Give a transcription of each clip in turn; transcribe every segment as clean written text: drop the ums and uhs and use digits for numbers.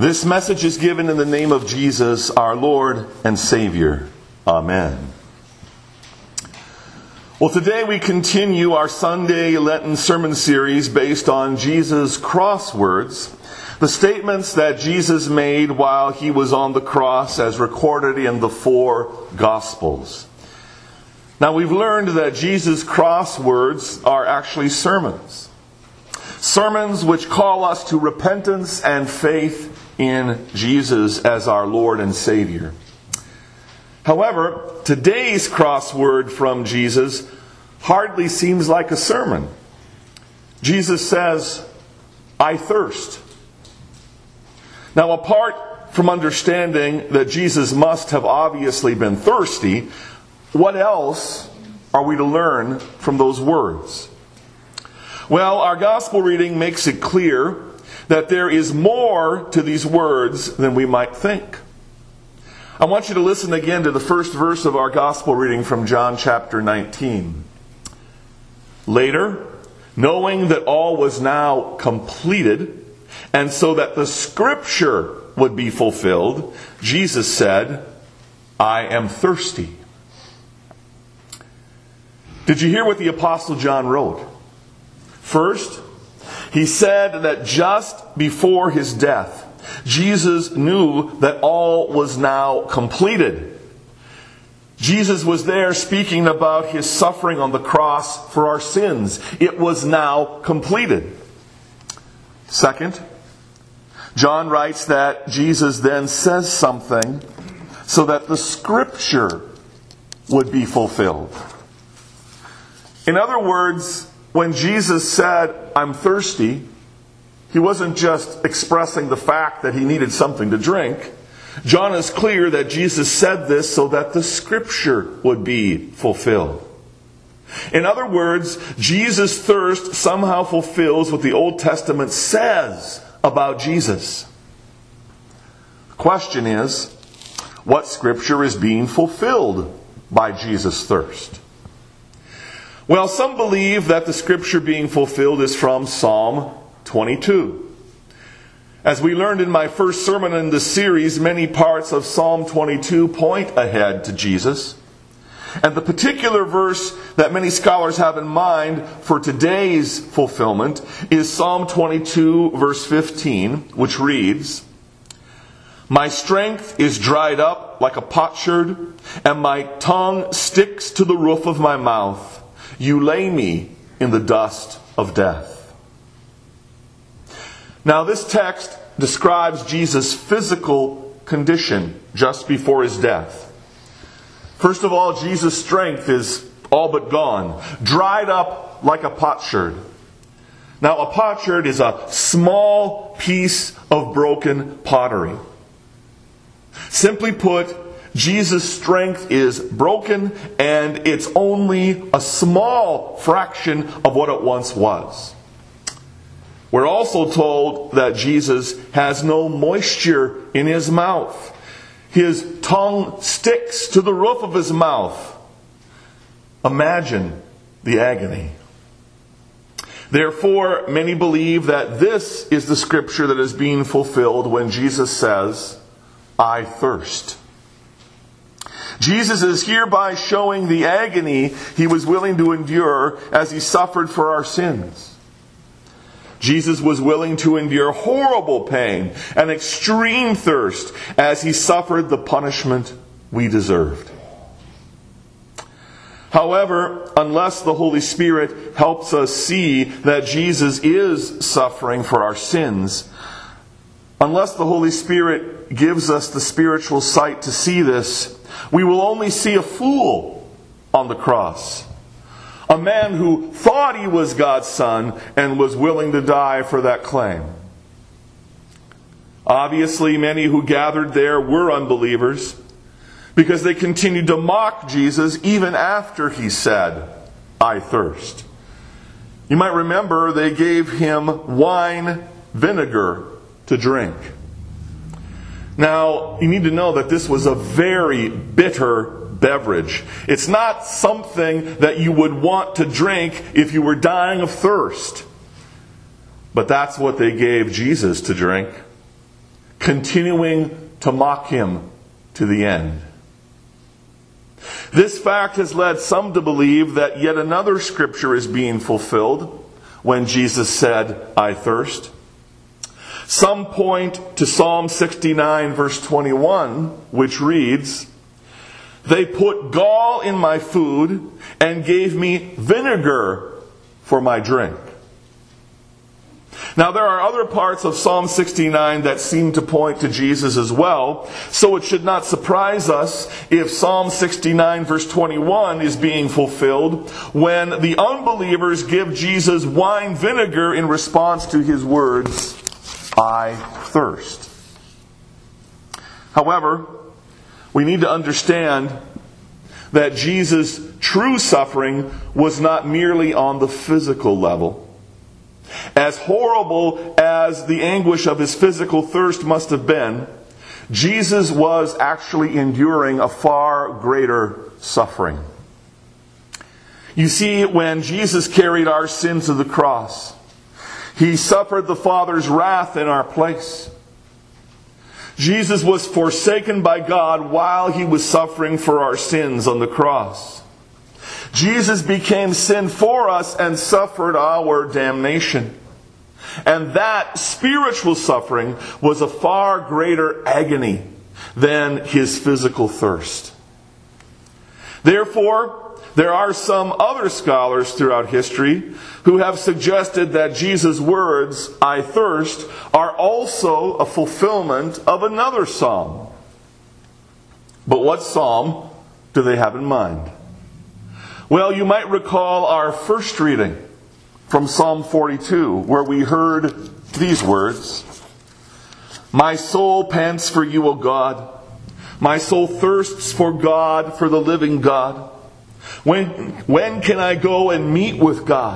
This message is given in the name of Jesus, our Lord and Savior. Amen. Well, today we continue our Sunday Lenten sermon series based on Jesus' crosswords, the statements that Jesus made while he was on the cross as recorded in the four Gospels. Now, we've learned that Jesus' crosswords are actually sermons. Sermons which call us to repentance and faith in Jesus as our Lord and Savior. However, today's crossword from Jesus hardly seems like a sermon. Jesus says, "I thirst." Now, apart from understanding that Jesus must have obviously been thirsty, what else are we to learn from those words? Well, our gospel reading makes it clear that there is more to these words than we might think. I want you to listen again to the first verse of our gospel reading from John chapter 19. Later, knowing that all was now completed, and so that the scripture would be fulfilled, Jesus said, "I am thirsty." Did you hear what the Apostle John wrote? First, he said that just before his death, Jesus knew that all was now completed. Jesus was there speaking about his suffering on the cross for our sins. It was now completed. Second, John writes that Jesus then says something so that the scripture would be fulfilled. In other words, when Jesus said, "I'm thirsty," he wasn't just expressing the fact that he needed something to drink. John is clear that Jesus said this so that the scripture would be fulfilled. In other words, Jesus' thirst somehow fulfills what the Old Testament says about Jesus. The question is, what scripture is being fulfilled by Jesus' thirst? Well, some believe that the scripture being fulfilled is from Psalm 22. As we learned in my first sermon in this series, many parts of Psalm 22 point ahead to Jesus. And the particular verse that many scholars have in mind for today's fulfillment is Psalm 22, verse 15, which reads, "My strength is dried up like a potsherd, and my tongue sticks to the roof of my mouth. You lay me in the dust of death." Now, this text describes Jesus' physical condition just before his death. First of all, Jesus' strength is all but gone, dried up like a potsherd. Now, a potsherd is a small piece of broken pottery. Simply put, Jesus' strength is broken, and it's only a small fraction of what it once was. We're also told that Jesus has no moisture in his mouth. His tongue sticks to the roof of his mouth. Imagine the agony. Therefore, many believe that this is the scripture that is being fulfilled when Jesus says, "I thirst." Jesus is hereby showing the agony he was willing to endure as he suffered for our sins. Jesus was willing to endure horrible pain and extreme thirst as he suffered the punishment we deserved. However, unless the Holy Spirit helps us see that Jesus is suffering for our sins, unless the Holy Spirit gives us the spiritual sight to see this, we will only see a fool on the cross. A man who thought he was God's son and was willing to die for that claim. Obviously, many who gathered there were unbelievers because they continued to mock Jesus even after he said, "I thirst." You might remember they gave him wine vinegar to drink. Now, you need to know that this was a very bitter beverage. It's not something that you would want to drink if you were dying of thirst. But that's what they gave Jesus to drink. continuing to mock him to the end. This fact has led some to believe that yet another scripture is being fulfilled when Jesus said, "I thirst." Some point to Psalm 69 verse 21, which reads, "They put gall in my food and gave me vinegar for my drink." Now there are other parts of Psalm 69 that seem to point to Jesus as well, so it should not surprise us if Psalm 69 verse 21 is being fulfilled when the unbelievers give Jesus wine vinegar in response to his words, "I thirst." However, we need to understand that Jesus' true suffering was not merely on the physical level. As horrible as the anguish of his physical thirst must have been, Jesus was actually enduring a far greater suffering. You see, when Jesus carried our sins to the cross, he suffered the Father's wrath in our place. Jesus was forsaken by God while he was suffering for our sins on the cross. Jesus became sin for us and suffered our damnation. And that spiritual suffering was a far greater agony than his physical thirst. Therefore, there are some other scholars throughout history who have suggested that Jesus' words, "I thirst," are also a fulfillment of another psalm. But what psalm do they have in mind? Well, you might recall our first reading from Psalm 42, where we heard these words, "My soul pants for you, O God. My soul thirsts for God, for the living God. When can I go and meet with God?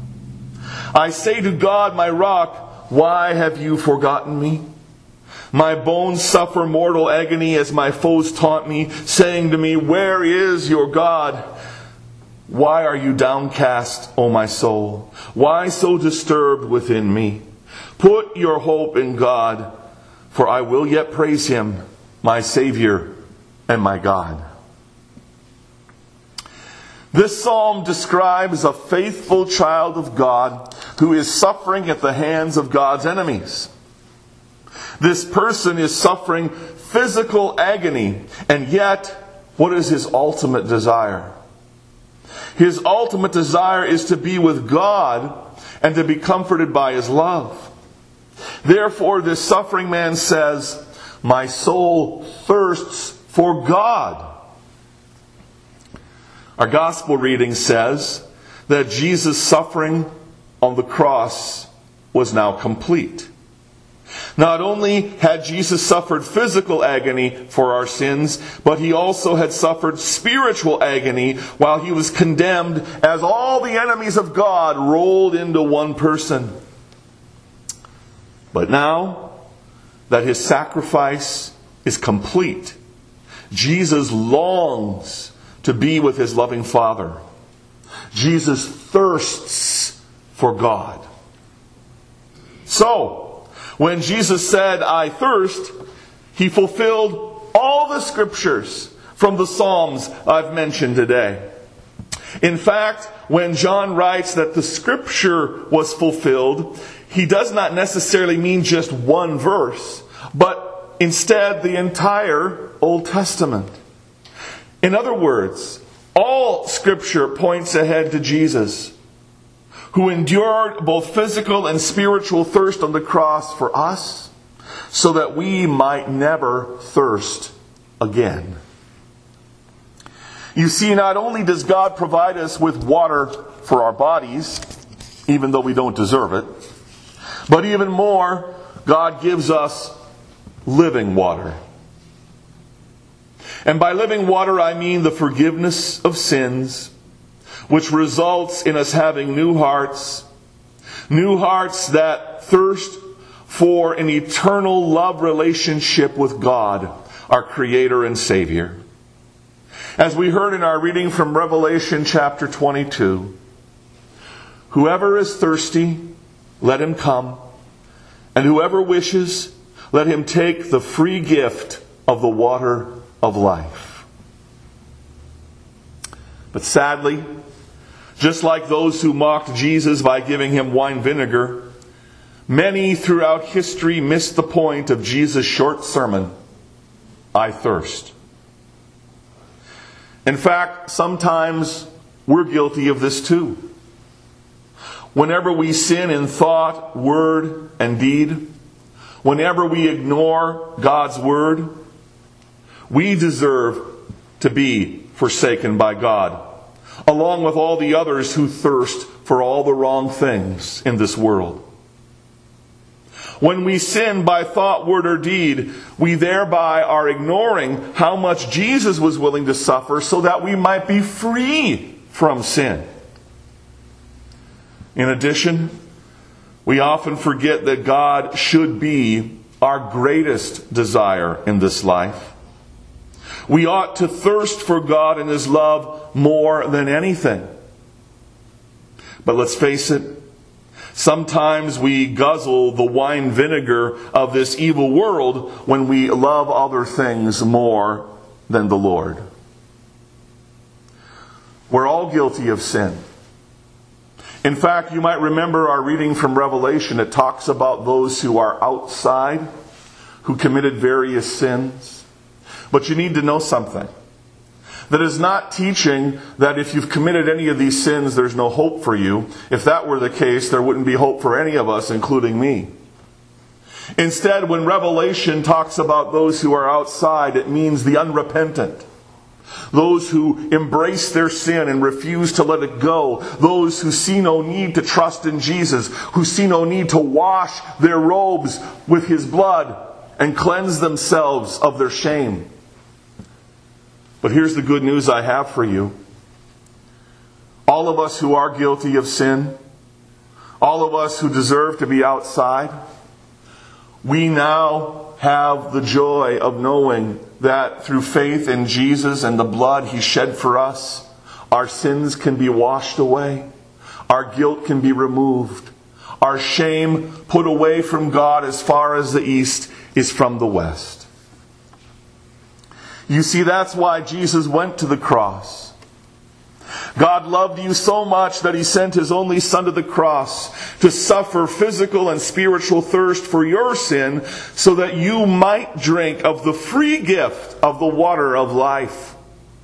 I say to God, my rock, why have you forgotten me? My bones suffer mortal agony as my foes taunt me, saying to me, where is your God? Why are you downcast, O my soul? Why so disturbed within me? Put your hope in God, for I will yet praise him, my Savior and my God." This psalm describes a faithful child of God who is suffering at the hands of God's enemies. This person is suffering physical agony, and yet, what is his ultimate desire? His ultimate desire is to be with God and to be comforted by his love. Therefore, this suffering man says, "My soul thirsts for God." Our gospel reading says that Jesus' suffering on the cross was now complete. Not only had Jesus suffered physical agony for our sins, but he also had suffered spiritual agony while he was condemned as all the enemies of God rolled into one person. But now that his sacrifice is complete, Jesus longs to be with his loving Father. Jesus thirsts for God. So, when Jesus said, "I thirst," he fulfilled all the scriptures from the Psalms I've mentioned today. In fact, when John writes that the scripture was fulfilled, he does not necessarily mean just one verse, but instead the entire Old Testament. In other words, all scripture points ahead to Jesus, who endured both physical and spiritual thirst on the cross for us, so that we might never thirst again. You see, not only does God provide us with water for our bodies, even though we don't deserve it, but even more, God gives us living water. And by living water, I mean the forgiveness of sins, which results in us having new hearts that thirst for an eternal love relationship with God, our Creator and Savior. As we heard in our reading from Revelation chapter 22, "Whoever is thirsty, let him come, and whoever wishes, let him take the free gift of the water of life. But sadly, just like those who mocked Jesus by giving him wine vinegar, many throughout history missed the point of Jesus' short sermon, I thirst. In fact, sometimes we're guilty of this too. Whenever we sin in thought, word, and deed, whenever we ignore God's word, we deserve to be forsaken by God, along with all the others who thirst for all the wrong things in this world. When we sin by thought, word, or deed, we thereby are ignoring how much Jesus was willing to suffer so that we might be free from sin. In addition, we often forget that God should be our greatest desire in this life. We ought to thirst for God and His love more than anything. But let's face it, sometimes we guzzle the wine vinegar of this evil world when we love other things more than the Lord. We're all guilty of sin. In fact, you might remember our reading from Revelation. It talks about those who are outside, who committed various sins. But you need to know something. That is not teaching that if you've committed any of these sins, there's no hope for you. If that were the case, there wouldn't be hope for any of us, including me. Instead, when Revelation talks about those who are outside, it means the unrepentant. Those who embrace their sin and refuse to let it go. Those who see no need to trust in Jesus. Who see no need to wash their robes with His blood and cleanse themselves of their shame. But here's the good news I have for you. All of us who are guilty of sin, all of us who deserve to be outside, we now have the joy of knowing that through faith in Jesus and the blood He shed for us, our sins can be washed away, our guilt can be removed, our shame put away from God as far as the east is from the west. You see, that's why Jesus went to the cross. God loved you so much that He sent His only Son to the cross to suffer physical and spiritual thirst for your sin so that you might drink of the free gift of the water of life.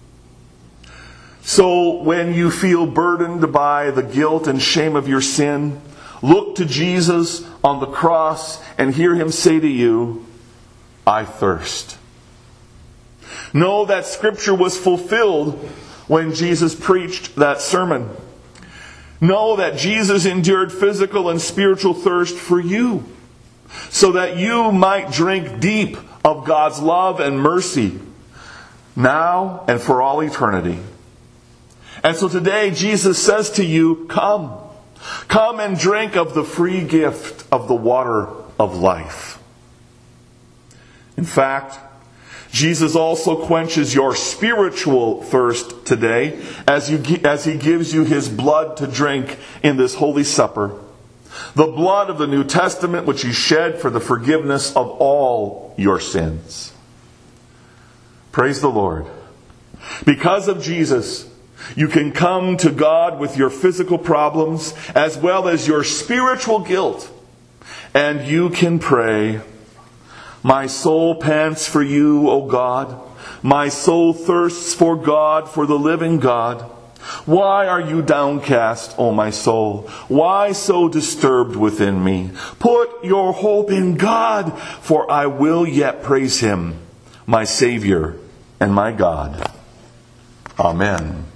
So when you feel burdened by the guilt and shame of your sin, look to Jesus on the cross and hear Him say to you, I thirst. Know that Scripture was fulfilled when Jesus preached that sermon. Know that Jesus endured physical and spiritual thirst for you, so that you might drink deep of God's love and mercy, now and for all eternity. And so today Jesus says to you, come. Come and drink of the free gift of the water of life. In fact, Jesus also quenches your spiritual thirst today as He gives you His blood to drink in this Holy Supper. The blood of the New Testament which He shed for the forgiveness of all your sins. Praise the Lord. Because of Jesus, you can come to God with your physical problems as well as your spiritual guilt. And you can pray, my soul pants for you, O God. My soul thirsts for God, for the living God. Why are you downcast, O my soul? Why so disturbed within me? Put your hope in God, for I will yet praise Him, my Savior and my God. Amen.